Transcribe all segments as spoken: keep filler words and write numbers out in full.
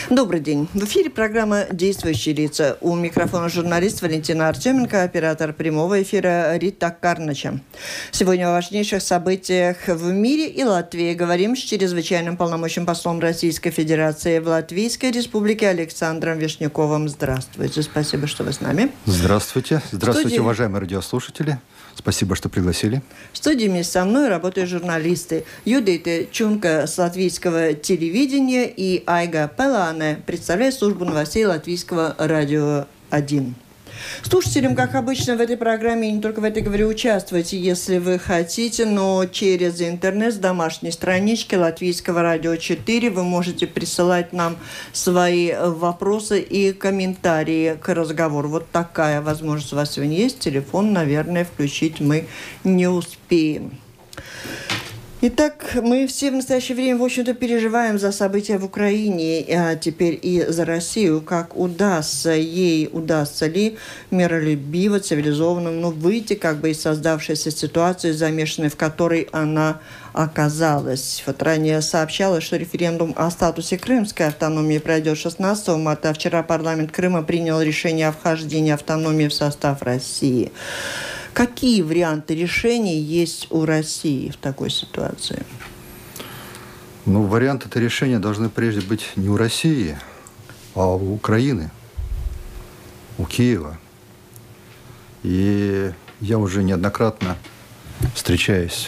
Добрый день. В эфире программа «Действующие лица». У микрофона журналист Валентина Артеменко, оператор прямого эфира Рита Карнача. Сегодня о важнейших событиях в мире и Латвии говорим с чрезвычайным полномочным послом Российской Федерации в Латвийской Республике Александром Вишняковым. Здравствуйте. Спасибо, что вы с нами. Здравствуйте. Здравствуйте, студии... уважаемые радиослушатели. Спасибо, что пригласили. В студии вместе со мной работают журналисты Юдита Чунка с латвийского телевидения и Айга Пелане, представляет службу новостей Латвийского радио один. Слушателям, как обычно, в этой программе, и не только в этой, говорю, участвуйте, если вы хотите, но через интернет с домашней странички Латвийского радио четыре вы можете присылать нам свои вопросы и комментарии к разговору. Вот такая возможность у вас сегодня есть. Телефон, наверное, включить мы не успеем. Итак, мы все в настоящее время, в общем-то, переживаем за события в Украине, а теперь и за Россию. Как удастся ей, удастся ли миролюбиво, цивилизованно, ну, выйти как бы из создавшейся ситуации, замешанной в которой она оказалась. Вот ранее сообщалось, что референдум о статусе крымской автономии пройдет шестнадцатого марта, а вчера парламент Крыма принял решение о вхождении автономии в состав России. Какие варианты решений есть у России в такой ситуации? Ну, варианты это решения должны прежде быть не у России, а у Украины, у Киева. И я уже неоднократно, встречаясь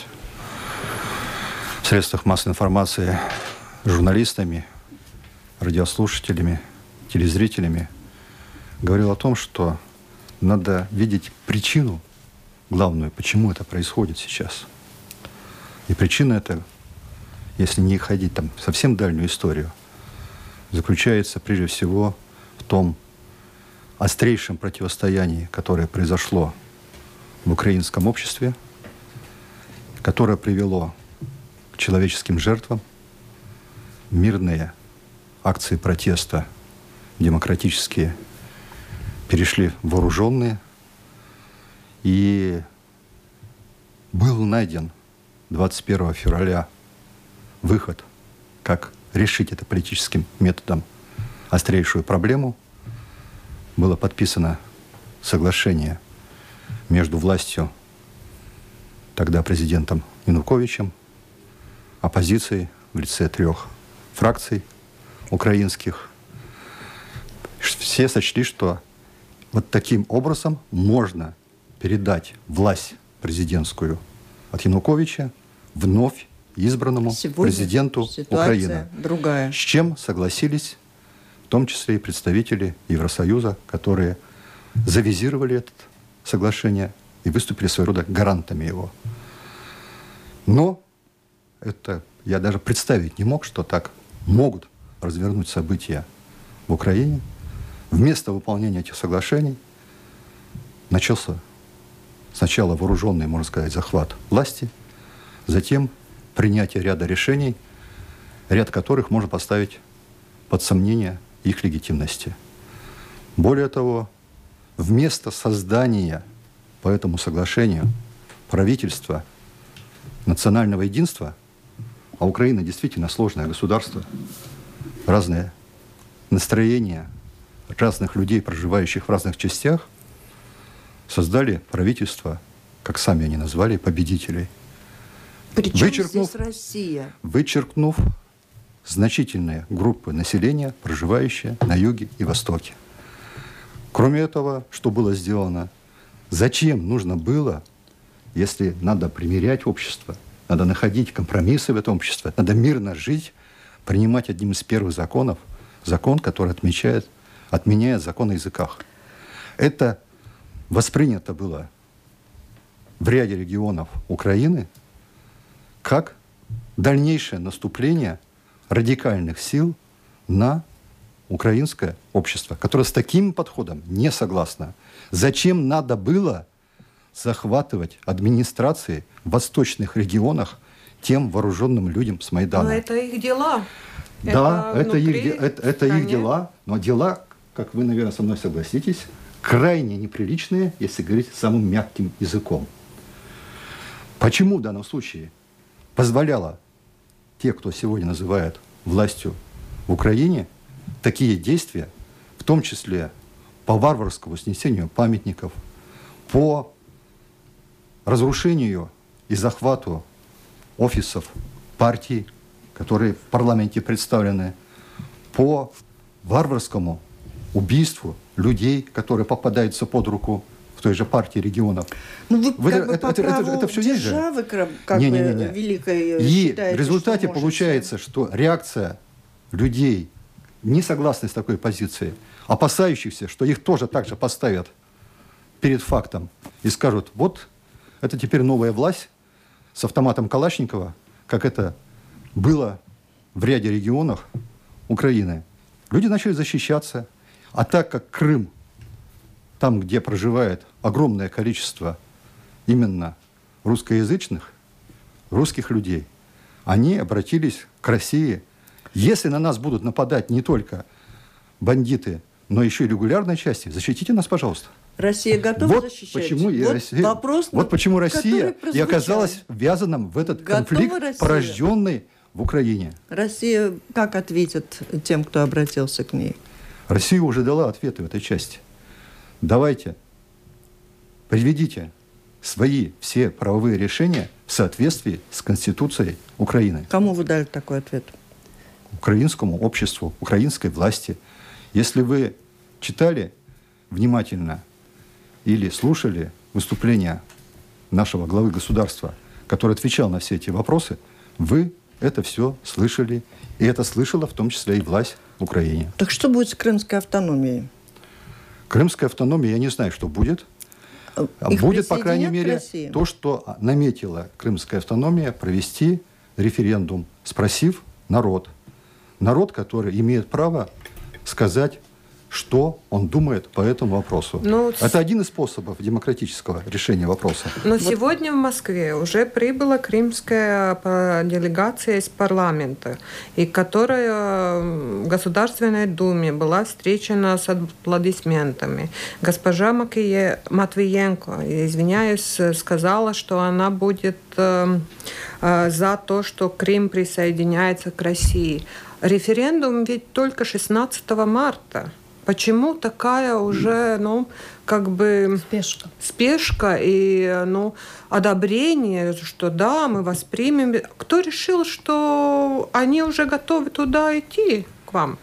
в средствах массовой информации с журналистами, радиослушателями, телезрителями, говорил о том, что надо видеть причину, главное, почему это происходит сейчас. И причина эта, если не ходить там совсем дальнюю историю, заключается прежде всего в том острейшем противостоянии, которое произошло в украинском обществе, которое привело к человеческим жертвам, мирные акции протеста, демократические, перешли в вооруженные. И был найден двадцать первого февраля выход, как решить это политическим методом острейшую проблему. Было подписано соглашение между властью, тогда президентом Януковичем, оппозицией в лице трех фракций украинских. Все сочли, что вот таким образом можно передать власть президентскую от Януковича вновь избранному Сегодня президенту Украины. Другая. С чем согласились в том числе и представители Евросоюза, которые завизировали это соглашение и выступили своего рода гарантами его. Но это я даже представить не мог, что так могут развернуть события в Украине. Вместо выполнения этих соглашений начался сначала вооруженный, можно сказать, захват власти, затем принятие ряда решений, ряд которых можно поставить под сомнение их легитимности. Более того, вместо создания по этому соглашению правительства национального единства, а Украина действительно сложное государство, разные настроения разных людей, проживающих в разных частях, создали правительство, как сами они назвали, победителей. Причем вычеркнув, здесь Россия? Вычеркнув значительные группы населения, проживающие на юге и востоке. Кроме этого, что было сделано? Зачем нужно было, если надо примирять общество, надо находить компромиссы в этом обществе, надо мирно жить, принимать одним из первых законов закон, который отмечает, отменяет закон о языках. Это воспринято было в ряде регионов Украины как дальнейшее наступление радикальных сил на украинское общество, которое с таким подходом не согласно. Зачем надо было захватывать администрации в восточных регионах тем вооруженным людям с Майдана? Но это их дела. Да, это, это, их, это, это их дела, но дела, как вы, наверное, со мной согласитесь, крайне неприличные, если говорить самым мягким языком. Почему в данном случае позволяло те, кто сегодня называет властью в Украине, такие действия, в том числе по варварскому снесению памятников, по разрушению и захвату офисов партий, которые в парламенте представлены, по варварскому убийству людей, которые попадаются под руку в той же партии регионов. Ну, вы, вы как это, бы это, по это, праву это, это все есть же? Державы, как не, бы, не, не, не. великой И считаете, в результате что можете... получается, что реакция людей, не согласных с такой позицией, опасающихся, что их тоже так же поставят перед фактом и скажут, вот это теперь новая власть с автоматом Калашникова, как это было в ряде регионов Украины. Люди начали защищаться. А так как Крым, там, где проживает огромное количество именно русскоязычных, русских людей, они обратились к России. Если на нас будут нападать не только бандиты, но еще и регулярные части, защитите нас, пожалуйста. Россия готова вот защищать? Почему и вот Россия, вопрос, вот почему Россия и оказалась ввязанным в этот готова конфликт, Россия? порожденный в Украине. Россия как ответит тем, кто обратился к ней? Россия уже дала ответы в этой части. Давайте, приведите свои все правовые решения в соответствии с Конституцией Украины. Кому вы дали такой ответ? Украинскому обществу, украинской власти. Если вы читали внимательно или слушали выступления нашего главы государства, который отвечал на все эти вопросы, вы это все слышали. И это слышала в том числе и власть в Украине. Так что будет с крымской автономией? Крымская автономия, я не знаю, что будет. Их будет, по крайней мере, России? то, что наметила крымская автономия, провести референдум, спросив народ. Народ, который имеет право сказать, что он думает по этому вопросу. Ну, это один из способов демократического решения вопроса. Но вот. Сегодня в Москве уже прибыла крымская делегация из парламента, и которая в Государственной Думе была встречена с аплодисментами. Госпожа Макие... Матвиенко, извиняюсь, сказала, что она будет э, э, за то, что Крым присоединяется к России. Референдум ведь только шестнадцатого марта. Почему такая уже, ну, как бы... Спешка. Спешка и, ну, одобрение, что да, мы воспримем. Кто решил, что они уже готовы туда идти, к вам?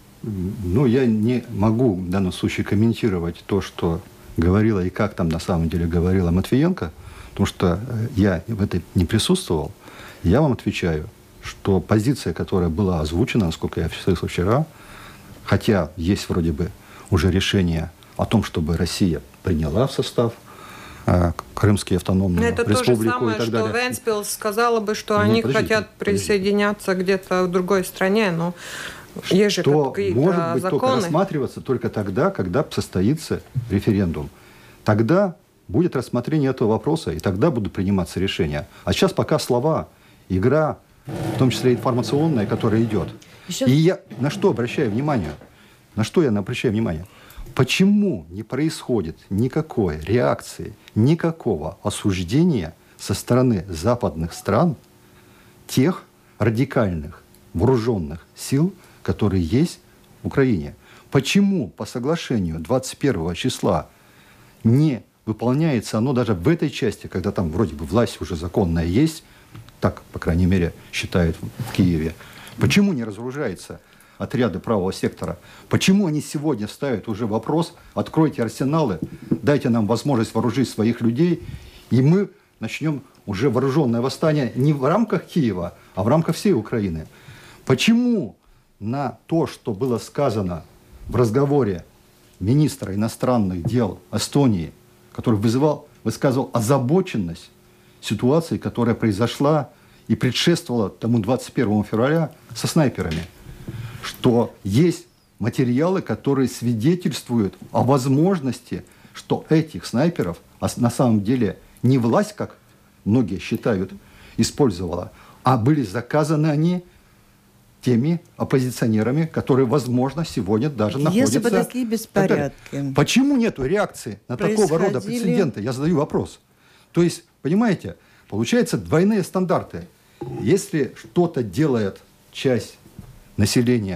Ну, я не могу в данном случае комментировать то, что говорила и как там на самом деле говорила Матвиенко, потому что я в этом не присутствовал. Я вам отвечаю, что позиция, которая была озвучена, насколько я слышал вчера, хотя есть вроде бы уже решение о том, чтобы Россия приняла в состав э, Крымские автономные это республику то же самое, и так что далее. Венспилс сказала бы, что Нет, они подождите, хотят присоединяться подождите. где-то в другой стране, но есть же что какие-то может быть законы. только рассматриваться только тогда, когда состоится референдум. Тогда будет рассмотрение этого вопроса, и тогда будут приниматься решения. А сейчас пока слова, игра, в том числе информационная, которая идет. Еще... И я на что обращаю внимание? На что я обращаю внимание? Почему не происходит никакой реакции, никакого осуждения со стороны западных стран тех радикальных вооруженных сил, которые есть в Украине? Почему по соглашению двадцать первого числа не выполняется оно даже в этой части, когда там вроде бы власть уже законная есть, так, по крайней мере, считают в Киеве? Почему не разоружается отряды правого сектора? Почему они сегодня ставят уже вопрос: откройте арсеналы, дайте нам возможность вооружить своих людей, и мы начнем уже вооруженное восстание не в рамках Киева, а в рамках всей Украины? Почему на то, что было сказано в разговоре министра иностранных дел Эстонии, который вызывал, высказывал озабоченность ситуации, которая произошла и предшествовала тому двадцать первому февраля со снайперами, что есть материалы, которые свидетельствуют о возможности, что этих снайперов, а на самом деле не власть, как многие считают, использовала, а были заказаны они теми оппозиционерами, которые, возможно, сегодня даже находятся... Если бы такие беспорядки... Почему нет реакции на происходили... такого рода прецеденты? Я задаю вопрос. То есть, понимаете, получается двойные стандарты. Если что-то делает часть населения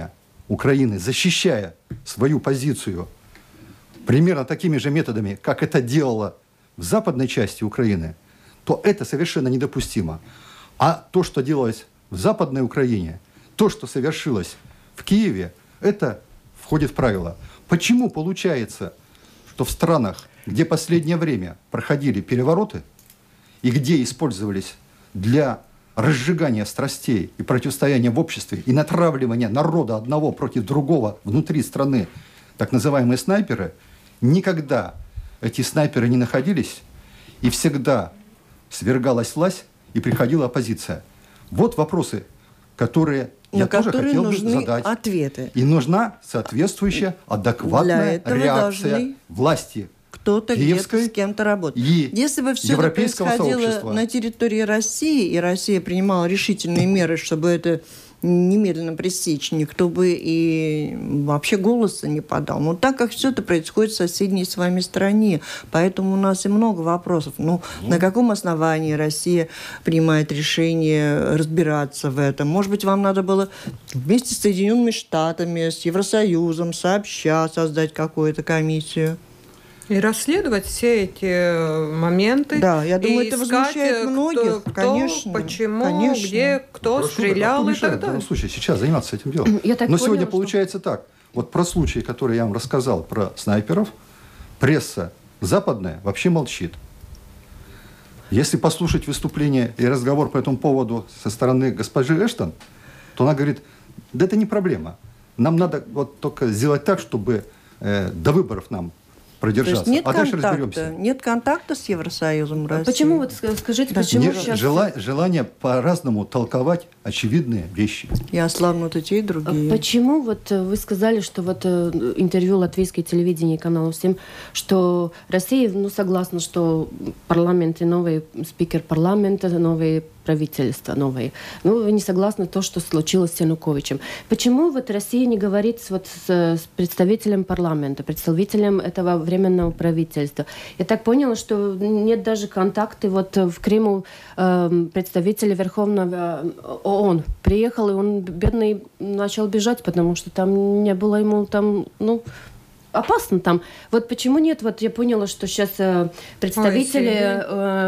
Украины, защищая свою позицию примерно такими же методами, как это делала в западной части Украины, то это совершенно недопустимо. А то, что делалось в Западной Украине, то, что совершилось в Киеве, это входит в правила. Почему получается, что в странах, где последнее время проходили перевороты и где использовались для разжигания страстей и противостояния в обществе и натравливания народа одного против другого внутри страны, так называемые снайперы, никогда эти снайперы не находились, и всегда свергалась власть и приходила оппозиция. Вот вопросы, которые на я тоже которые хотел бы нужны задать. Ответы. И нужна соответствующая, адекватная реакция власти. Кто-то где-то с кем-то работать. Если бы все это происходило сообщества. на территории России, и Россия принимала решительные меры, чтобы это немедленно пресечь, никто бы и вообще голоса не подал. Но так как все это происходит в соседней с вами стране, поэтому у нас и много вопросов. Ну, mm. на каком основании Россия принимает решение разбираться в этом? Может быть, вам надо было вместе с Соединенными Штатами, с Евросоюзом сообща создать какую-то комиссию? И расследовать все эти моменты. Да, я думаю, и это искать, возмущает многих, кто, конечно. Почему, конечно. где, кто Прошу, стрелял а и так далее. В данном случае сейчас заниматься этим делом. Я так Но поняла, сегодня что... получается так. Вот про случай, который я вам рассказал, про снайперов, пресса западная вообще молчит. Если послушать выступление и разговор по этому поводу со стороны госпожи Эштон, то она говорит, да это не проблема. Нам надо вот только сделать так, чтобы э, до выборов нам продержаться. То есть нет а дальше контакта, разберемся. Нет контакта с Евросоюзом России. Почему, вот скажите, да. почему нет сейчас... Жела, желание по-разному толковать очевидные вещи. Я славну и те, и другие. Почему вот вы сказали, что вот интервью латвийское телевидение канала всем, что Россия, ну, согласна, что парламент и новый спикер парламента, новые правительства новые. Ну, вы не согласны то, что случилось с Януковичем. Почему вот Россия не говорит вот с, с представителем парламента, представителем этого временного правительства? Я так поняла, что нет даже контакта. Вот в Крыму э, представитель Верховного ООН приехал, и он, бедный, начал бежать, потому что там не было ему там, ну, опасно там. Вот почему нет? Вот я поняла, что сейчас э, представители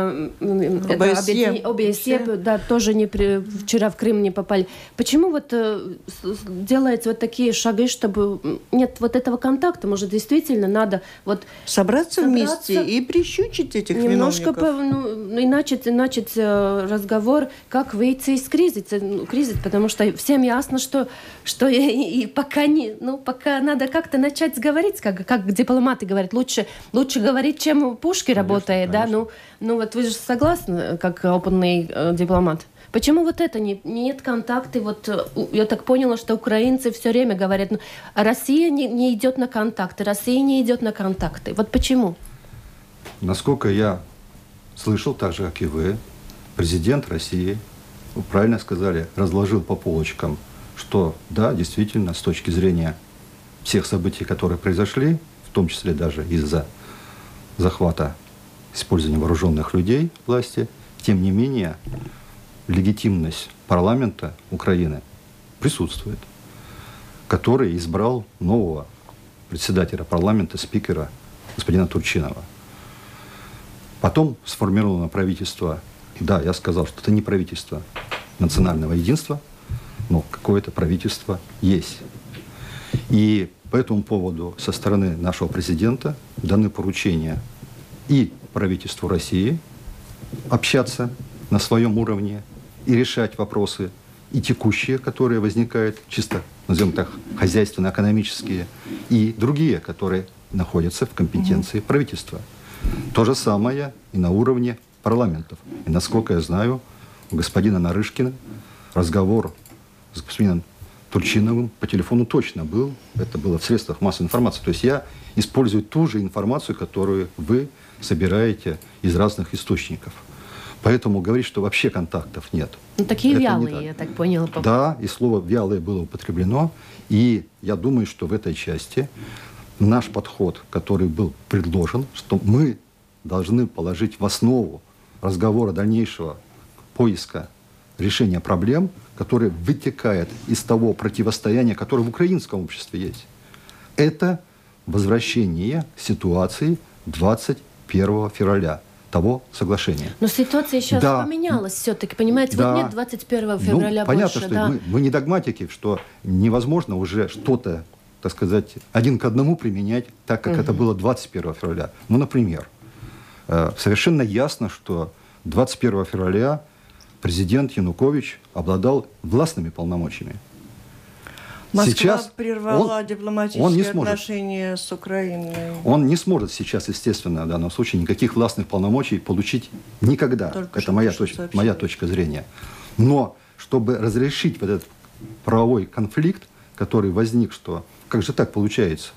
э, ОБСЕ, ОБСЕ да, тоже не при, вчера в Крым не попали. Почему вот э, делаются вот такие шаги, чтобы нет вот этого контакта? Может, действительно надо вот собраться, собраться вместе и прищучить этих немножко виновников? По, ну, и начать, начать э, разговор, как выйти из кризиса, ну, кризис, потому что всем ясно, что, что и, и пока не, ну, пока надо как-то начать говорить. Как, как дипломаты говорят, лучше, лучше говорить, чем пушки конечно, работает, конечно. Да? Ну, ну вот вы же согласны, как опытный э, дипломат? Почему вот это не, нет контакта? Вот я так поняла, что украинцы все время говорят, ну, Россия не, не идет на контакты, Россия не идет на контакты. Вот почему? Насколько я слышал, так же, как и вы, президент России, вы правильно сказали, разложил по полочкам, что да, действительно, с точки зрения всех событий, которые произошли, в том числе даже из-за захвата, использования вооруженных людей власти, тем не менее, легитимность парламента Украины присутствует, который избрал нового председателя парламента, спикера, господина Турчинова. Потом сформировано правительство, да, я сказал, что это не правительство национального единства, но какое-то правительство есть. И по этому поводу со стороны нашего президента даны поручения и правительству России общаться на своем уровне и решать вопросы и текущие, которые возникают, чисто, назовем так, хозяйственно-экономические, и другие, которые находятся в компетенции правительства. То же самое и на уровне парламентов. И, насколько я знаю, у господина Нарышкина разговор с господином Турчиновым по телефону точно был. Это было в средствах массовой информации. То есть я использую ту же информацию, которую вы собираете из разных источников. Поэтому говорить, что вообще контактов нет. Ну, такие это вялые, так. Я так поняла. Да, и слово «вялое» было употреблено. И я думаю, что в этой части наш подход, который был предложен, что мы должны положить в основу разговора дальнейшего поиска решения проблем, которые вытекают из того противостояния, которое в украинском обществе есть. Это возвращение ситуации двадцать первого февраля, того соглашения. Но ситуация сейчас да. поменялась все-таки, понимаете? Да. Вот нет двадцать первого февраля ну, понятно, больше. что да. мы, мы не догматики, что невозможно уже что-то, так сказать, один к одному применять так, как угу. это было двадцать первого февраля. Ну, например, э, совершенно ясно, что двадцать первого февраля президент Янукович обладал властными полномочиями. Москва сейчас прервала он, дипломатические он не отношения с Украиной. Он не сможет сейчас, естественно, в данном случае никаких властных полномочий получить никогда. Только это моя, точ, моя точка зрения. Но чтобы разрешить вот этот правовой конфликт, который возник, что как же так получается?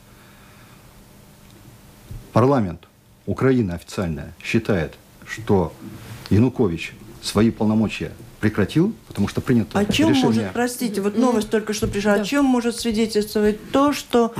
Парламент Украины официально считает, что Янукович свои полномочия прекратил, потому что принято о чем решение... может, простите, вот новость mm. только что пришла, да. о чем может свидетельствовать то, что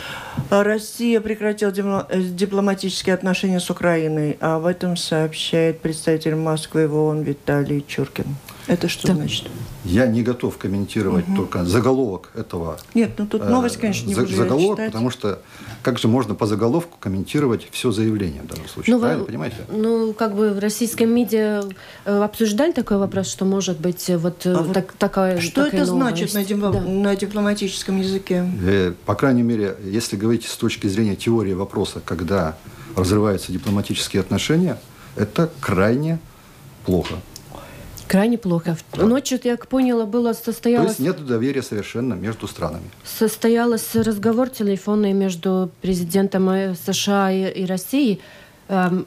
Россия прекратила дипломатические отношения с Украиной, а об этом сообщает представитель Москвы в ООН Виталий Чуркин. Это что да. значит? Я не готов комментировать угу. только заголовок этого. Нет, ну тут новость, конечно, не за, буду заголовок, читать. Потому что как же можно по заголовку комментировать все заявление в данном случае? Ну, правильно, вы, понимаете? Ну, как бы в российском медиа обсуждали такой вопрос, что может быть вот, а так, вот такая Что такая это новость? значит на, дипл... да. на дипломатическом языке? Э, по крайней мере, если говорить с точки зрения теории вопроса, когда разрываются дипломатические отношения, это крайне плохо. Крайне плохо. Ночью, я как поняла, было состоялось... То есть нет доверия совершенно между странами. Состоялся разговор телефонный между президентом США и, и Россией. Эм,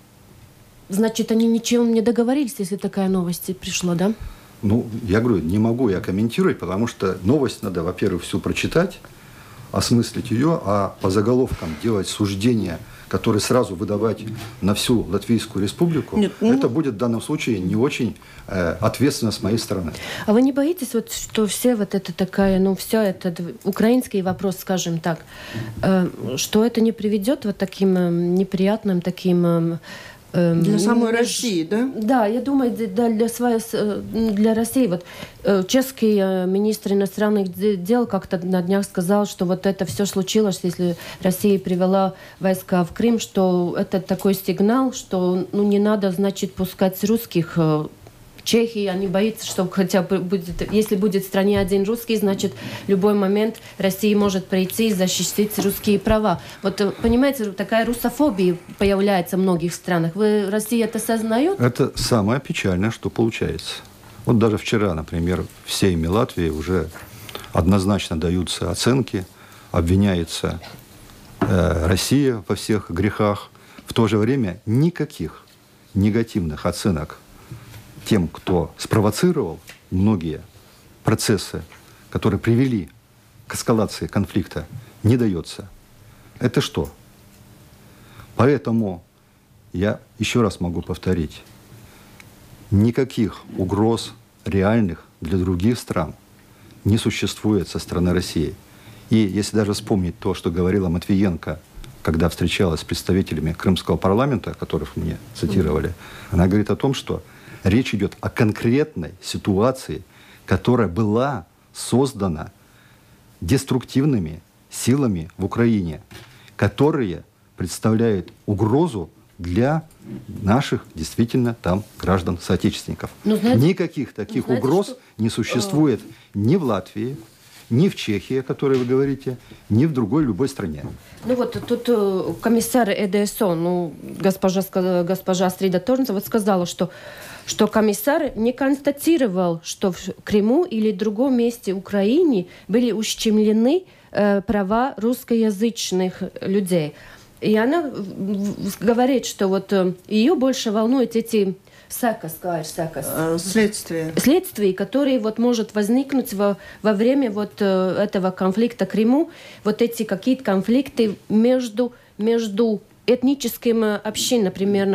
значит, они ничем не договорились, если такая новость пришла, да? Ну, я говорю, не могу я комментировать, потому что новость надо, во-первых, всю прочитать, осмыслить ее, а по заголовкам делать суждения, которые сразу выдавать на всю Латвийскую республику, Нет, ну... это будет в данном случае не очень э, ответственно с моей стороны. А вы не боитесь, вот, что все вот это такая, ну, все этот украинский вопрос, скажем так, э, что это не приведет вот таким э, неприятным, таким... Э, Для самой России, да? Да, я думаю, для, для, своей, для России. Вот, чешский министр иностранных дел как-то на днях сказал, что вот это все случилось, если Россия привела войска в Крым, что это такой сигнал, что ну, не надо, значит, пускать русских в Чехии. Они боятся, что хотя бы будет, если будет в стране один русский, значит, в любой момент Россия может прийти и защитить русские права. Вот, понимаете, такая русофобия появляется в многих странах. Вы, Россия это осознает? Это самое печальное, что получается. Вот даже вчера, например, в Сейме Латвии уже однозначно даются оценки, обвиняется э, Россия во всех грехах. В то же время никаких негативных оценок тем, кто спровоцировал многие процессы, которые привели к эскалации конфликта, не дается. Это что? Поэтому я еще раз могу повторить, никаких угроз реальных для других стран не существует со стороны России. И если даже вспомнить то, что говорила Матвиенко, когда встречалась с представителями крымского парламента, которых мне цитировали, она говорит о том, что речь идет о конкретной ситуации, которая была создана деструктивными силами в Украине, которые представляют угрозу для наших действительно там граждан-соотечественников. Ну, знаете, Никаких таких знаете, угроз что... не существует ни в Латвии, ни в Чехии, о которой вы говорите, ни в другой любой стране. Ну вот тут комиссар ЭДСО, ну, госпожа, госпожа Астрида Торнцева сказала, что, что комиссар не констатировал, что в Крыму или в другом месте Украины были ущемлены э, права русскоязычных людей. И она говорит, что вот ее больше волнуют эти сакас, сакас. Следствие. Следствие, которые вот может возникнуть во, во время вот этого конфликта в Крыму, вот эти какие-то конфликты между, между этническими общинами, например,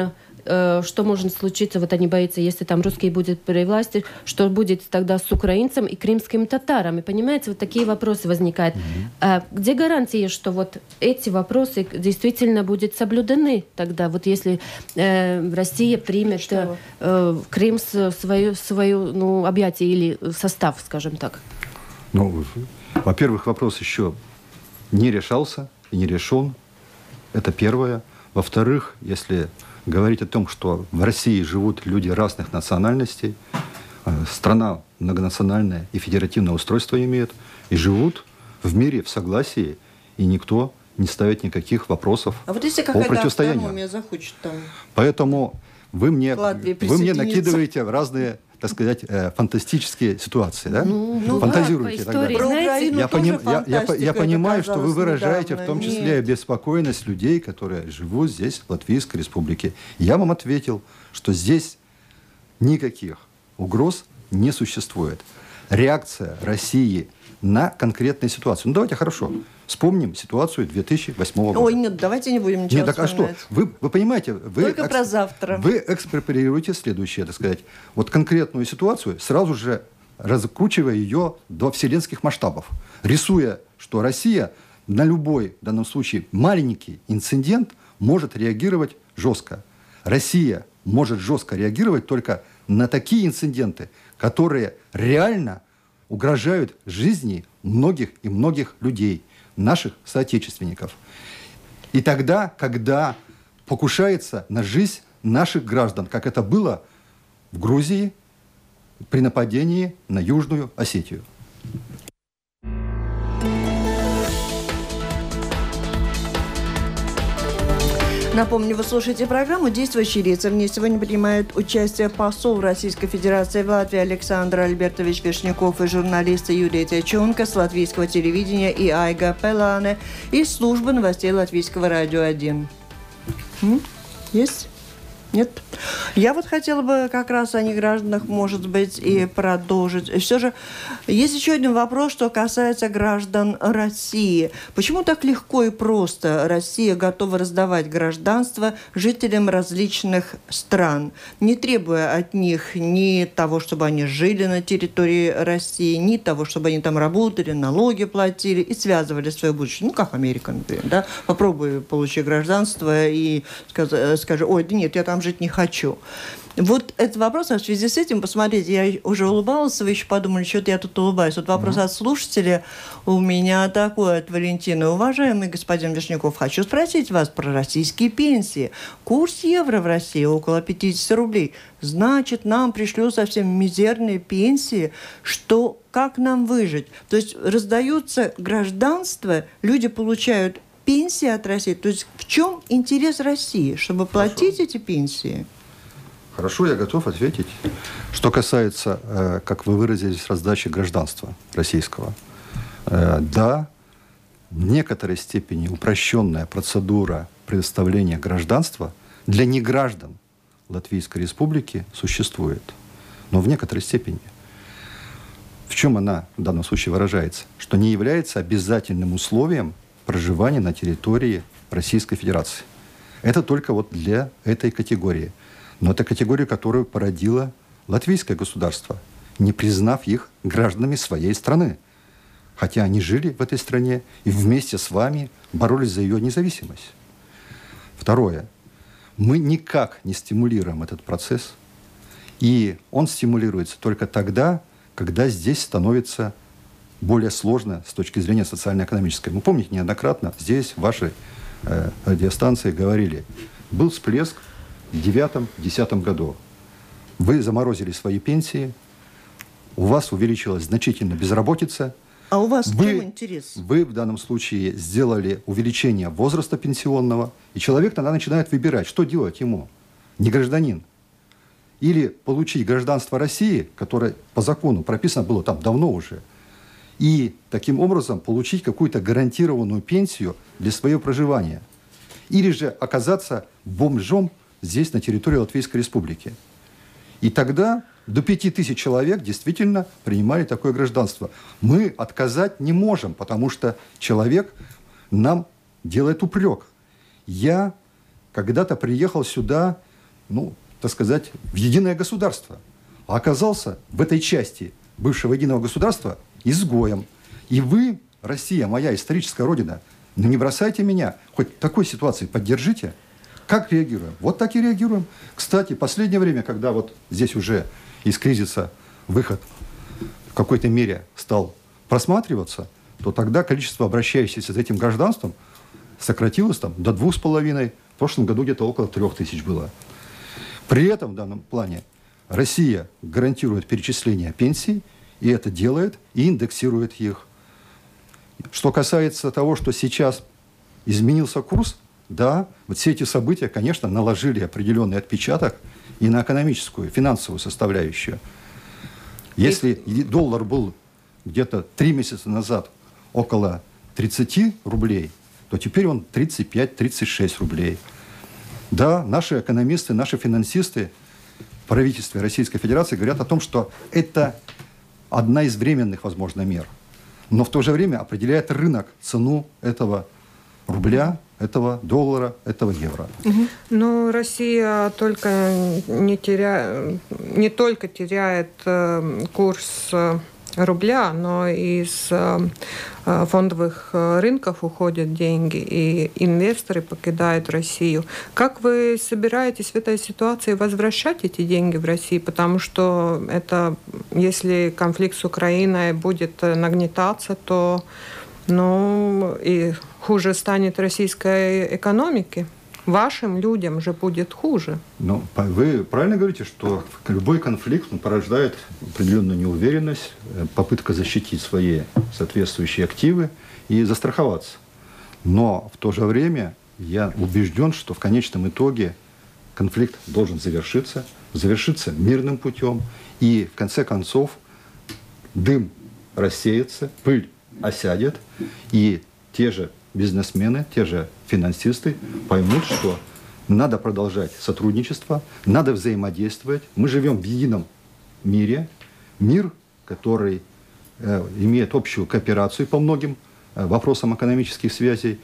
э, что может случиться, вот они боятся, если там русские будут при власти, что будет тогда с украинцем и крымским татарами, понимаете, вот такие вопросы возникают. Mm-hmm. А где гарантии, что вот эти вопросы действительно будут соблюдены тогда, вот если э, Россия примет э, Крым в свою, свою ну, объятие или состав, скажем так? Ну, во-первых, вопрос еще не решался и не решен. Это первое. Во-вторых, если говорить о том, что в России живут люди разных национальностей, страна многонациональная и федеративное устройство имеет, и живут в мире в согласии, и никто не ставит никаких вопросов а вот если по противостоянию. автономия захочет там... Поэтому вы мне, вы мне накидываете разные, так сказать, э, фантастические ситуации, да? Ну, ну, фантазируете да, тогда. Истории, знаете, я, поним, я, я, я понимаю, что вы выражаете недавно. в том числе Нет. обеспокоенность людей, которые живут здесь, в Латвийской Республике. Я вам ответил, что здесь никаких угроз не существует. Реакция России на конкретную ситуацию. Ну, давайте хорошо. Вспомним ситуацию две тысячи восьмого года. Ой, нет, давайте не будем ничего Нет, так а что? Вы, вы понимаете, вы, Только экс... про завтра. Вы экспроприируете следующее, так сказать, вот конкретную ситуацию, сразу же раскручивая ее до вселенских масштабов, рисуя, что Россия на любой, в данном случае, маленький инцидент может реагировать жестко. Россия может жестко реагировать только на такие инциденты, которые реально угрожают жизни многих и многих людей, наших соотечественников. И тогда, когда покушается на жизнь наших граждан, как это было в Грузии при нападении на Южную Осетию. Напомню, вы слушаете программу «Действующие лица». В ней сегодня принимает участие посол Российской Федерации в Латвии Александр Альбертович Вишняков и журналисты Юлия Тячонка с латвийского телевидения и Айга Пелане из службы новостей Латвийского радио один. М? Есть? Нет? Я вот хотела бы как раз о негражданах, может быть, и продолжить. Все же есть еще один вопрос, что касается граждан России. Почему так легко и просто Россия готова раздавать гражданство жителям различных стран, не требуя от них ни того, чтобы они жили на территории России, ни того, чтобы они там работали, налоги платили и связывали свое будущее? Ну, как Америка, например, да? Попробуй получить гражданство и скажи, скажи, ой, да нет, я там жить не хочу. Вот этот вопрос, а в связи с этим, посмотрите, я уже улыбалась, вы еще подумали, что-то я тут улыбаюсь. Вот вопрос mm-hmm. от слушателя у меня такой от Валентины. Уважаемый господин Вишняков, хочу спросить вас про российские пенсии. Курс евро в России около пятьдесят рублей. Значит, нам пришлют совсем мизерные пенсии. Что, как нам выжить? То есть раздаются гражданства, люди получают пенсии от России. То есть в чем интерес России, чтобы Хорошо. платить эти пенсии? Хорошо, я готов ответить. Что касается, э, как вы выразились, раздачи гражданства российского. Э, да, в некоторой степени упрощенная процедура предоставления гражданства для неграждан Латвийской Республики существует. Но в некоторой степени. В чем она в данном случае выражается? Что не является обязательным условием проживания на территории Российской Федерации. Это только вот для этой категории. Но это категория, которую породило латвийское государство, не признав их гражданами своей страны. Хотя они жили в этой стране и вместе с вами боролись за ее независимость. Второе. Мы никак не стимулируем этот процесс. И он стимулируется только тогда, когда здесь становится более сложно с точки зрения социально-экономической. Вы помните, неоднократно здесь, в вашей э, радиостанции говорили, был всплеск в девятом-десятом году. Вы заморозили свои пенсии, у вас увеличилась значительно безработица. А у вас вы, в чем интерес? Вы в данном случае сделали увеличение возраста пенсионного, и человек тогда начинает выбирать, что делать ему, не гражданин. Или получить гражданство России, которое по закону прописано было там давно уже, и таким образом получить какую-то гарантированную пенсию для своего проживания. Или же оказаться бомжом здесь, на территории Латвийской Республики. И тогда до пяти тысяч человек действительно принимали такое гражданство. Мы отказать не можем, потому что человек нам делает упрек. Я когда-то приехал сюда ну, так сказать, в единое государство. А оказался в этой части бывшего единого государства изгоем. И вы, Россия, моя историческая родина, ну не бросайте меня, хоть в такой ситуации поддержите. Как реагируем? Вот так и реагируем. Кстати, в последнее время, когда вот здесь уже из кризиса выход в какой-то мере стал просматриваться, то тогда количество обращающихся с этим гражданством сократилось там до двух с половиной. В прошлом году где-то около трех тысяч было. При этом в данном плане Россия гарантирует перечисление пенсий, и это делает, и индексирует их. Что касается того, что сейчас изменился курс, да, вот все эти события, конечно, наложили определенный отпечаток и на экономическую, финансовую составляющую. Если доллар был где-то три месяца назад около тридцати рублей, то теперь он тридцать пять - тридцать шесть рублей. Да, наши экономисты, наши финансисты в правительстве Российской Федерации говорят о том, что это одна из временных, возможно, мер. Но в то же время определяет рынок цену этого рубля, этого доллара, этого евро. Но Россия только не, теря... не только теряет э, курс э, рубля, но из э, фондовых рынков уходят деньги, и инвесторы покидают Россию. Как вы собираетесь в этой ситуации возвращать эти деньги в Россию? Потому что это, если конфликт с Украиной будет нагнетаться, то ну, и хуже станет российской экономике. Вашим людям же будет хуже. Ну, вы правильно говорите, что любой конфликт он порождает определенную неуверенность, попытка защитить свои соответствующие активы и застраховаться. Но в то же время я убежден, что в конечном итоге конфликт должен завершиться, завершиться мирным путем, и в конце концов дым рассеется, пыль осядет, и те же бизнесмены, те же финансисты поймут, что надо продолжать сотрудничество, надо взаимодействовать. Мы живем в едином мире, мир, который э, имеет общую кооперацию по многим э, вопросам экономических связей,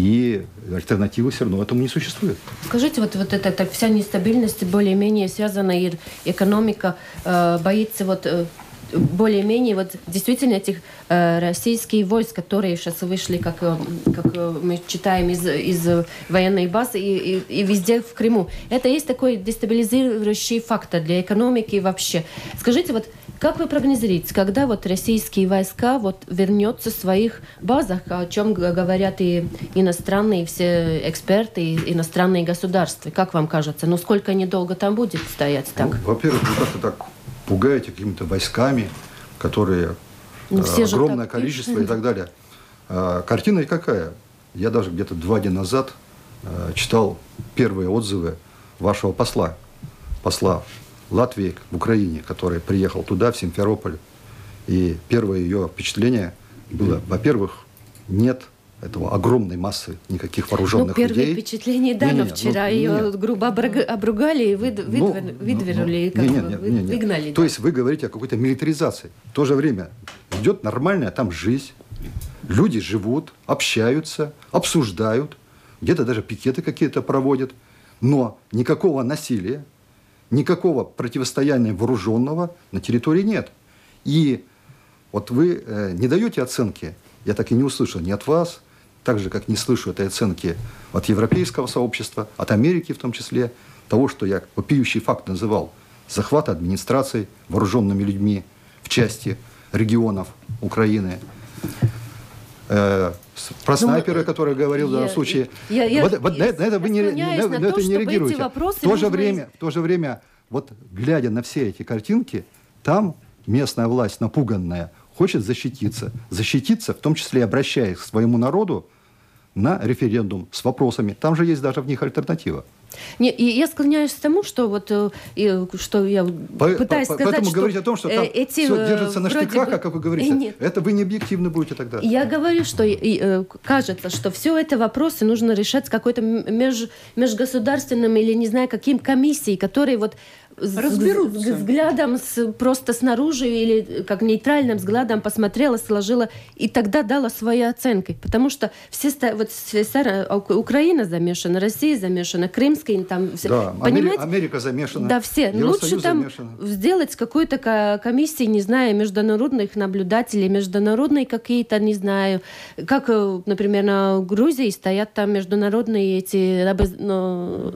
и альтернативы все равно этому не существует. Скажите, вот, вот эта так, вся нестабильность более-менее связана, и экономика э, боится вот... Э, более-менее вот действительно этих э, российских войск, которые сейчас вышли, как, как мы читаем, из, из военной базы и, и, и везде в Крыму. Это есть такой дестабилизирующий фактор для экономики вообще. Скажите, вот как вы прогнозируете, когда вот российские войска вот вернутся в своих базах, о чем говорят и иностранные все эксперты, и иностранные государства? Как вам кажется? Ну, сколько они долго там будет стоять так? Ну, во-первых, вы как-то так пугаете какими-то войсками, которые ну, э, огромное так... количество и так далее. А, картина какая? Я даже где-то два дня назад э, читал первые отзывы вашего посла, посла Латвии в Украине, который приехал туда, в Симферополь. И первое ее впечатление было, во-первых, нет этого огромной массы никаких вооруженных ну, людей. Первые впечатления, да, но вчера ну, ее нет. грубо обругали и выд, ну, выдвернули, ну, ну, как нет, нет, нет, выгнали. Нет. Да. То есть вы говорите о какой-то милитаризации. В то же время идет нормальная там жизнь. Люди живут, общаются, обсуждают, где-то даже пикеты какие-то проводят. Но никакого насилия, никакого противостояния вооруженного на территории нет. И вот вы э, не даете оценки, я так и не услышал ни от вас, так же, как не слышу этой оценки от европейского сообщества, от Америки в том числе, того, что я вопиющий факт называл, захвата администрации вооруженными людьми в части регионов Украины. Э, про снайпера, ну, который говорил я, в данном случае. Я, я, вот, я, вот я, на это вы не, на, на это то, не реагируете. В то, же время, в то же время, вот глядя на все эти картинки, там местная власть напуганная хочет защититься. Защититься, в том числе обращаясь к своему народу на референдум с вопросами. Там же есть даже в них альтернатива. Не, и я склоняюсь к тому, что вот и, что я по, пытаюсь по, сказать, поэтому что говорить о том, что там эти, все держится на штыках, бы... как вы говорите, нет. Это вы не объективны будете тогда. Я говорю, что и, кажется, что все это вопросы нужно решать с какой-то меж, межгосударственным или не знаю каким комиссией, которые вот разберутся. С, с взглядом с, просто снаружи или как нейтральным взглядом посмотрела, сложила и тогда дала свои оценки. Потому что все, вот, все, Украина замешана, Россия замешана, Крымская там... Все, да, Америка, Америка замешана. Да, все. Лучше там замешана. Сделать какую-то комиссию, не знаю, международных наблюдателей, международные какие-то, не знаю, как, например, на Грузии стоят там международные эти ну,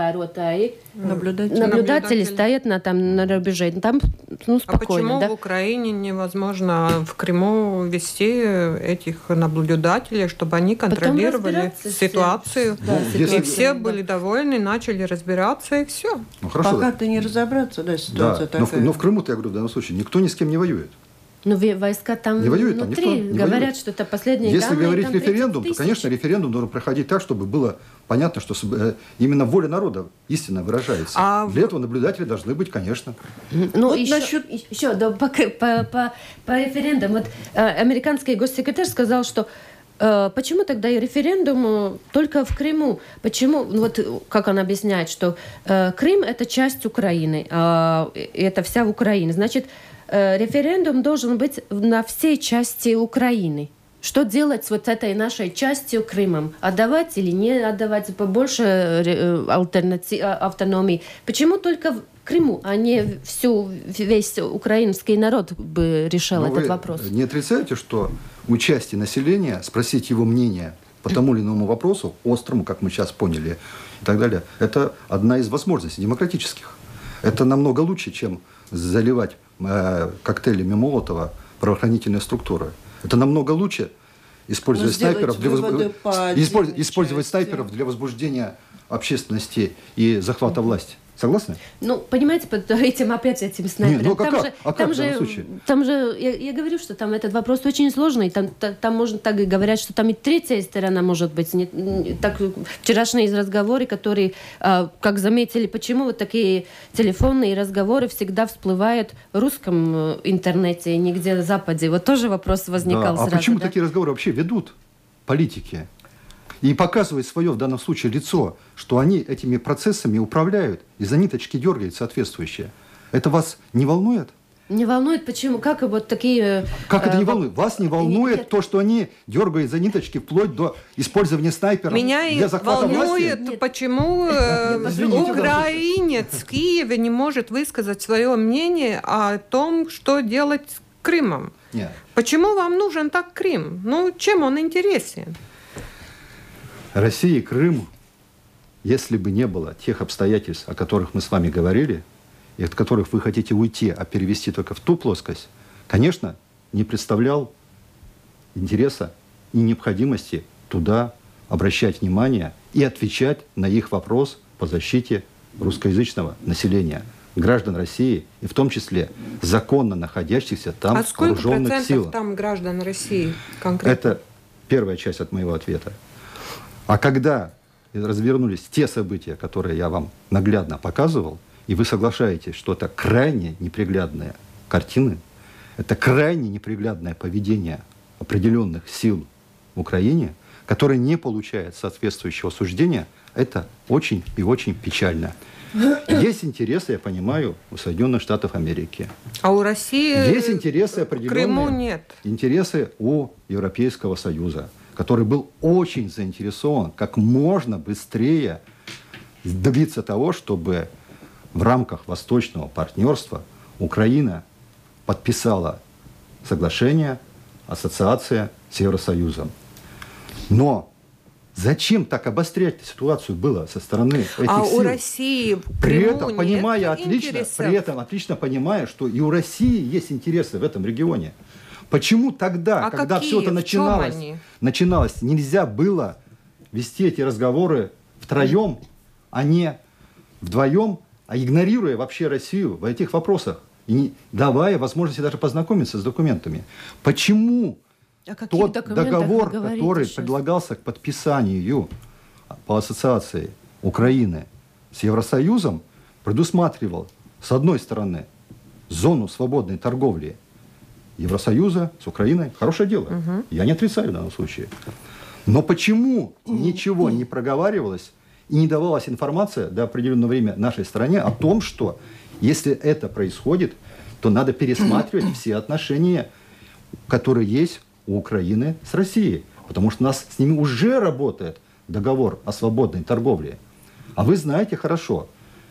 новые наблюдатели. наблюдатели стоят на, там, на рубеже. Там ну, спокойно. А почему да? в Украине невозможно в Крыму вести этих наблюдателей, чтобы они контролировали ситуацию? Да, и ситуацию, все да. были довольны, начали разбираться, и все. Ну, хорошо, Пока да. ты не разобраться, да, ситуация да, такая. Но, но в Крыму-то, я говорю, в данном случае никто ни с кем не воюет. Ну, войска там не воюет, внутри там никто не говорят, воюет. что это последние Если данные, говорить там референдум, то, тысяч. конечно, референдум должен проходить так, чтобы было понятно, что именно воля народа истинно выражается. А Для в... этого наблюдатели должны быть, конечно. Ну, вот еще, насчет... еще да, по, по, по, по референдуму. Вот, э, американский госсекретарь сказал, что э, почему тогда и референдум только в Крыму? Почему, вот как он объясняет, что э, Крым – это часть Украины, э, это вся Украина. Значит, референдум должен быть на всей части Украины. Что делать с вот этой нашей частью Крымом? Отдавать или не отдавать побольше альтернатив, автономии? Почему только в Крыму, а не всю, весь украинский народ бы решал Но этот вы вопрос? Не отрицаете, что участие населения, спросить его мнение по тому или иному вопросу, острому, как мы сейчас поняли, и так далее, это одна из возможностей демократических. Это намного лучше, чем заливать коктейлями Молотова правоохранительные структуры. Это намного лучше использовать снайперов для, возб... использовать, использовать снайперов для возбуждения общественности и захвата власти. Согласны? Ну, понимаете, под этим опять этим снайпером. Не, ну, а там как? же, А там как же, там же я, я говорю, что там этот вопрос очень сложный. Там, там, там можно так и говорить, что там и третья сторона может быть. Не, не, так, вчерашние разговоры, которые, а, как заметили, почему вот такие телефонные разговоры всегда всплывают в русском интернете, нигде на Западе. Вот тоже вопрос возникал да. сразу. А почему да? такие разговоры вообще ведут политики? И показывает свое, в данном случае, лицо, что они этими процессами управляют, и за ниточки дергают соответствующие. Это вас не волнует? Не волнует, почему? Как вот такие... Как это не э, волнует? Вас не волнует нет. то, что они дергают за ниточки вплоть до использования снайперов Меня для захвата волнует, власти? почему Извините, украинец в Киеве не может высказать свое мнение о том, что делать с Крымом. Нет. Почему вам нужен так Крым? Ну, чем он интересен? Россия и Крым, если бы не было тех обстоятельств, о которых мы с вами говорили, и от которых вы хотите уйти, а перевести только в ту плоскость, конечно, не представлял интереса и необходимости туда обращать внимание и отвечать на их вопрос по защите русскоязычного населения, граждан России, и в том числе законно находящихся там а сколько вооруженных процентов сил. там граждан России конкретно? Это первая часть от моего ответа. А когда развернулись те события, которые я вам наглядно показывал, и вы соглашаетесь, что это крайне неприглядные картины, это крайне неприглядное поведение определенных сил в Украине, которое не получает соответствующего суждения, это очень и очень печально. Есть интересы, я понимаю, у Соединенных Штатов Америки. А у России Есть интересы определенные. Крыму нет. Интересы у Европейского Союза, который был очень заинтересован как можно быстрее добиться того, чтобы в рамках восточного партнерства Украина подписала соглашение, ассоциация с Евросоюзом. Но зачем так обострять ситуацию было со стороны этих а сил? У России в при Крыму этом, понимая нет отлично, интересов. при этом отлично понимая, что и у России есть интересы в этом регионе. Почему тогда, а когда какие? все это В начиналось, начиналось, нельзя было вести эти разговоры втроем, а не вдвоем, а игнорируя вообще Россию в этих вопросах и не давая возможности даже познакомиться с документами? Почему тот договор, который сейчас предлагался к подписанию по ассоциации Украины с Евросоюзом, предусматривал, с одной стороны, зону свободной торговли Евросоюза с Украиной? Хорошее дело. Угу. Я не отрицаю в данном случае. Но почему ничего не проговаривалось и не давалась информация до определенного времени нашей стране о том, что Если это происходит, то надо пересматривать все отношения, которые есть у Украины с Россией. Потому что у нас с ними уже работает договор о свободной торговле. А вы знаете хорошо,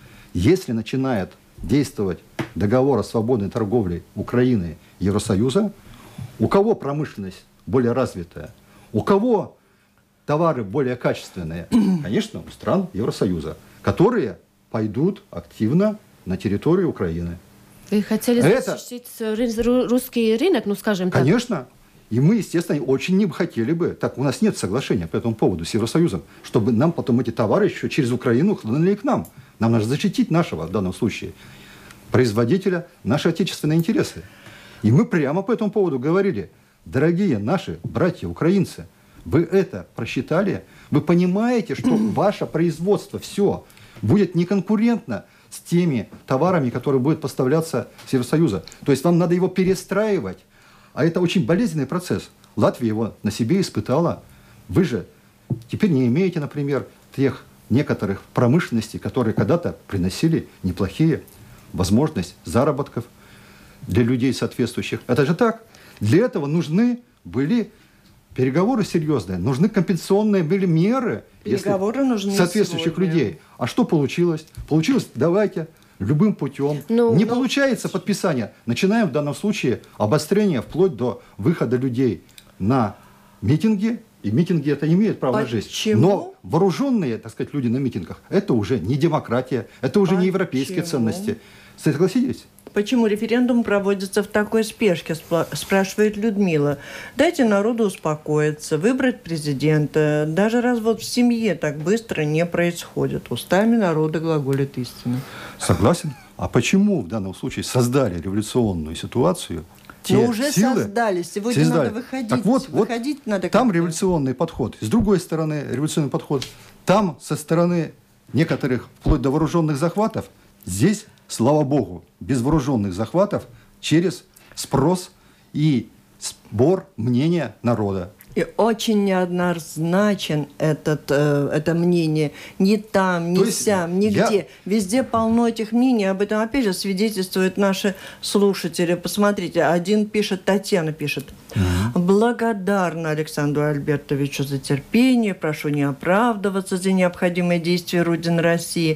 если начинает действовать договор о свободной торговле Украины и Евросоюза, у кого промышленность более развитая, у кого товары более качественные? Конечно, у стран Евросоюза, которые пойдут активно на территорию Украины. Вы хотели Это... защитить русский рынок, ну скажем так? Конечно. И мы, естественно, очень не хотели бы, так у нас нет соглашения по этому поводу с Евросоюзом, чтобы нам потом эти товары еще через Украину хлынули к нам. Нам нужно защитить нашего, в данном случае, производителя, наши отечественные интересы. И мы прямо по этому поводу говорили: дорогие наши братья украинцы, вы это просчитали? Вы понимаете, что ваше производство все будет неконкурентно с теми товарами, которые будут поставляться с Евросоюза? То есть вам надо его перестраивать. А это очень болезненный процесс. Латвия его на себе испытала. Вы же теперь не имеете, например, тех некоторых промышленностей, которые когда-то приносили неплохие возможности заработков для людей соответствующих. Это же так. Для этого нужны были переговоры серьезные, нужны компенсационные были меры переговоры нужны соответствующих сегодня. людей. А что получилось? Получилось, давайте, любым путем. Ну, не ну... получается подписание. Начинаем в данном случае обострение вплоть до выхода людей на митинги. И митинги это имеют право на жизнь. Почему? Но вооруженные, так сказать, люди на митингах, это уже не демократия, это уже Почему? не европейские ценности. Согласитесь? Почему референдум проводится в такой спешке, спрашивает Людмила. Дайте народу успокоиться, выбрать президента. Даже развод в семье так быстро не происходит. Устами народа глаголит истина. Согласен. А почему в данном случае создали революционную ситуацию? Те Но уже силы создали. Сегодня создали. надо выходить. Так вот, выходить вот надо там как-то. революционный подход. С другой стороны революционный подход. Там со стороны некоторых, вплоть до вооруженных захватов, здесь, слава богу, без вооруженных захватов, через спрос и сбор мнения народа. И очень неоднозначен этот, э, это мнение. Ни там, ни сям, нигде. Я... Везде полно этих мнений. Об этом, опять же, свидетельствуют наши слушатели. Посмотрите, один пишет, Татьяна пишет. Mm-hmm. Благодарна Александру Альбертовичу за терпение. Прошу не оправдываться за необходимые действия Родины России.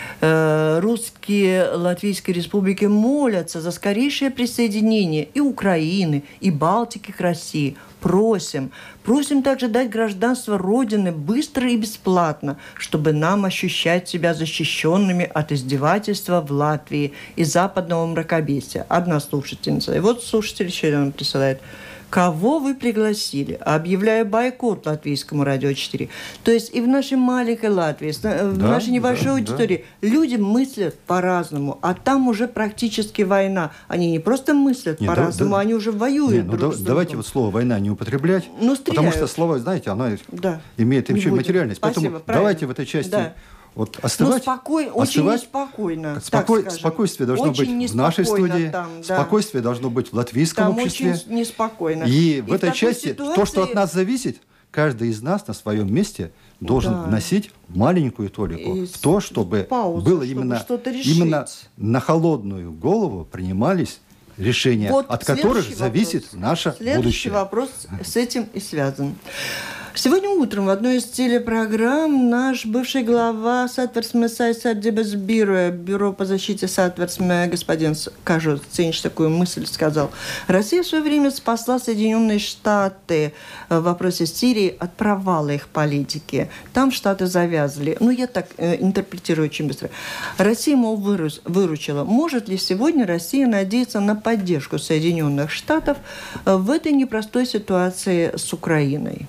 Э, русские Латвийской Республики молятся за скорейшее присоединение и Украины, и Балтики к России. Просим. Просим также дать гражданство Родины быстро и бесплатно, чтобы нам ощущать себя защищенными от издевательства в Латвии и западного мракобесия. Одна слушательница. И вот слушатель еще нам присылает. Кого вы пригласили? Объявляю бойкот Латвийскому радио четыре. То есть и в нашей маленькой Латвии, в да, нашей небольшой да, аудитории да. люди мыслят по-разному, а там уже практически война. Они не просто мыслят не, по-разному, да, они уже воюют. Не, ну, да, давайте вот слово «война» не употреблять, ну, потому что слово, знаете, оно да. имеет еще и материальность. Спасибо, Поэтому правильно. давайте в этой части... Да. Вот остывать, ну, спокой, очень неспокойно. Спокой, спокойствие должно очень быть в нашей студии, там, да. спокойствие должно быть в латвийском там обществе. Очень неспокойно. И, и в в этой части ситуации... то, что от нас зависит, каждый из нас на своем месте должен да. вносить маленькую толику и в то, чтобы паузу, было чтобы именно, именно на холодную голову принимались решения, вот от которых вопрос. зависит наше следующий будущее. Следующий вопрос с этим и связан. Сегодня утром в одной из телепрограмм наш бывший глава Сатверсме Сайсадебес Бюро, Бюро по защите Сатверсме, господин Кажу Цинч, такую мысль сказал. Россия в свое время спасла Соединенные Штаты в вопросе Сирии от провала их политики. Там Штаты завязли. Ну, я так э, интерпретирую очень быстро. Россия, мол, вырус, выручила. Может ли сегодня Россия надеяться на поддержку Соединенных Штатов в этой непростой ситуации с Украиной?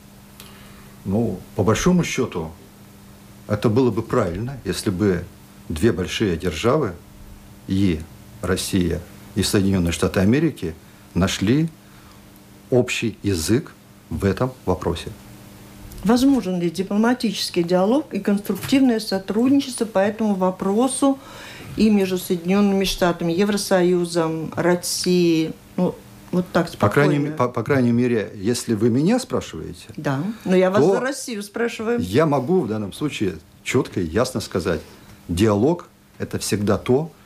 Ну, по большому счету, это было бы правильно, если бы две большие державы, и Россия, и Соединенные Штаты Америки, нашли общий язык в этом вопросе. Возможен ли дипломатический диалог и конструктивное сотрудничество по этому вопросу и между Соединенными Штатами, Евросоюзом, Россией? Ну, Вот так, спокойно. По крайней, по, по крайней мере, если вы меня спрашиваете, да, но я вас за Россию спрашиваю. Я могу в данном случае четко и ясно сказать, диалог – это всегда то,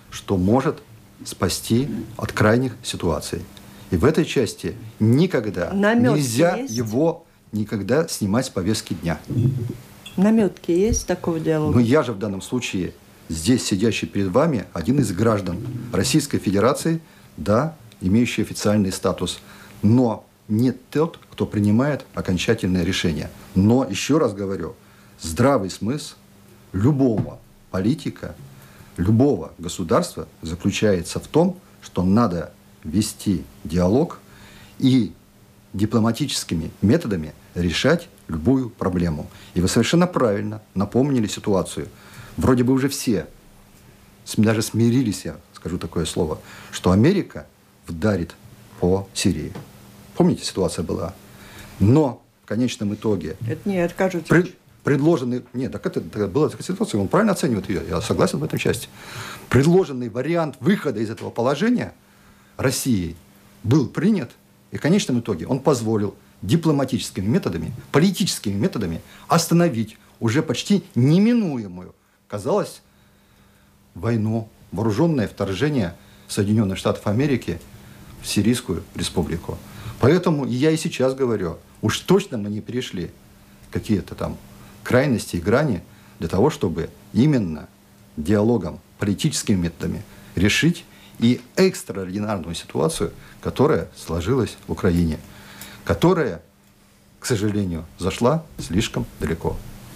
что может спасти от крайних ситуаций. И в этой части никогда Намётки нельзя есть? его никогда снимать с повестки дня. Наметки есть такого диалога? Но я же в данном случае, здесь сидящий перед вами, один из граждан Российской Федерации, да, имеющий официальный статус, но не тот, кто принимает окончательное решение. Но, еще раз говорю, здравый смысл любого политика, любого государства заключается в том, что надо вести диалог и дипломатическими методами решать любую проблему. И вы совершенно правильно напомнили ситуацию. Вроде бы уже все даже смирились, я скажу такое слово, что Америка вдарит по Сирии. Помните, ситуация была? Но в конечном итоге... Это не откажутся. Пред, предложенный... Нет, так это, это была такая ситуация, он правильно оценивает ее, я согласен в этом части. Предложенный вариант выхода из этого положения Россией был принят, и в конечном итоге он позволил дипломатическими методами, политическими методами остановить уже почти неминуемую, казалось, войну, вооруженное вторжение Соединенных Штатов Америки в Сирийскую республику. Поэтому я и сейчас говорю, уж точно мы не перешли какие-то там крайности и грани для того, чтобы именно диалогом, политическими методами решить и экстраординарную ситуацию, которая сложилась в Украине, которая, к сожалению, зашла слишком далеко.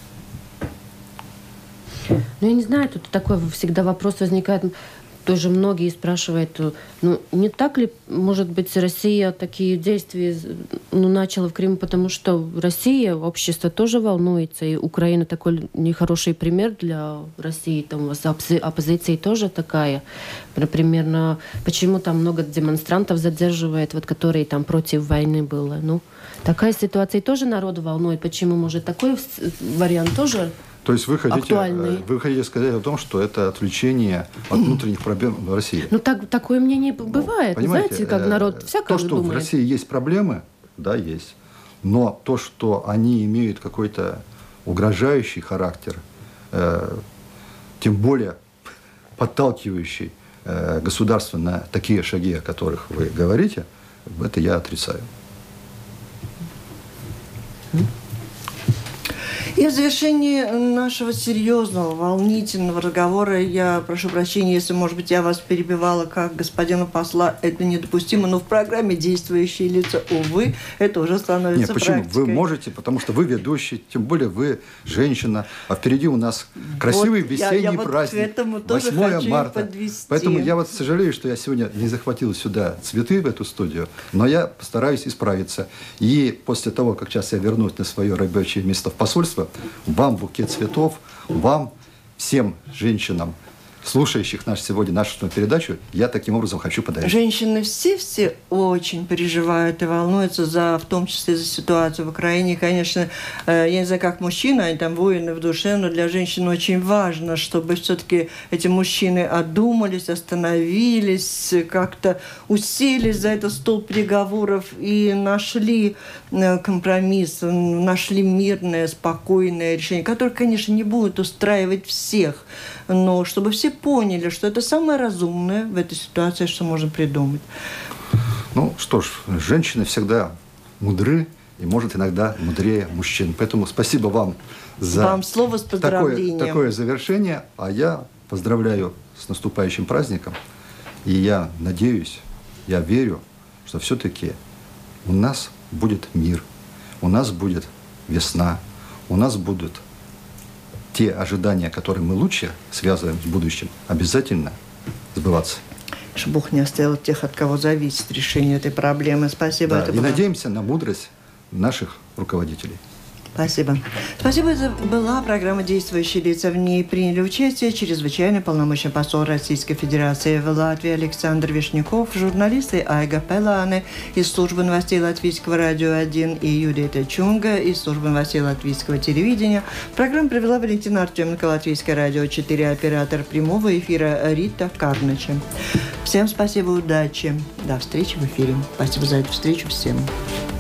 Ну, я не знаю, тут такой всегда вопрос возникает, тоже многие спрашивают, ну, не так ли, может быть, Россия такие действия ну, начала в Крыму, потому что Россия, общество тоже волнуется, и Украина такой нехороший пример для России, там у вас оппозиция тоже такая, примерно, почему там много демонстрантов задерживает, вот, которые там против войны было, ну, такая ситуация тоже народу волнует, почему, может, такой вариант тоже... То есть вы хотите, актуальный. вы хотите сказать о том, что это отвлечение от внутренних проблем в России? Ну, так, такое мнение бывает. Ну, знаете, как народ всякое то, что думает. в России есть проблемы, да, есть. Но то, что они имеют какой-то угрожающий характер, э, тем более подталкивающий э, государство на такие шаги, о которых вы говорите, это я отрицаю. И в завершении нашего серьезного, волнительного разговора я прошу прощения, если, может быть, я вас перебивала как господина посла. Это недопустимо, но в программе «Действующие лица», увы, это уже становится Нет, почему? практикой. Вы можете, потому что вы ведущий, тем более вы женщина, а впереди у нас красивый вот, весенний я, я праздник, вот восьмое марта. Подвести. Поэтому я вот сожалею, что я сегодня не захватил сюда цветы в эту студию, но я постараюсь исправиться. И после того, как сейчас я вернусь на свое рабочее место в посольство, вам букет цветов, вам, всем женщинам, слушающих наш сегодня нашу передачу, я таким образом хочу подарить. Женщины все-все очень переживают и волнуются, за, в том числе за ситуацию в Украине. И, конечно, я не знаю, как мужчины, они там воины в душе, но для женщин очень важно, чтобы все-таки эти мужчины одумались, остановились, как-то уселись за этот стол переговоров и нашли компромисс, нашли мирное, спокойное решение, которое, конечно, не будет устраивать всех, но чтобы все поняли, что это самое разумное в этой ситуации, что можно придумать. Ну что ж, женщины всегда мудры и, может, иногда мудрее мужчин. Поэтому спасибо вам за вам слово с поздравлением. Такое, такое завершение. А я поздравляю с наступающим праздником. И я надеюсь, я верю, что все-таки у нас будет мир, у нас будет весна, у нас будут те ожидания, которые мы лучше связываем с будущим, обязательно сбываться. Чтобы Бог не оставил тех, от кого зависит решение этой проблемы. Спасибо. Да, это и было... надеемся на мудрость наших руководителей. Спасибо. Спасибо. Это была программа «Действующие лица». В ней приняли участие чрезвычайный полномочный посол Российской Федерации в Латвии Александр Вишняков, журналисты Айга Пелане из службы новостей Латвийского радио один и Юдита Чунга из службы новостей Латвийского телевидения. Программу провела Валентина Артеменко, Латвийское радио четыре, оператор прямого эфира Рита Карнача. Всем спасибо, удачи. До встречи в эфире. Спасибо за эту встречу всем.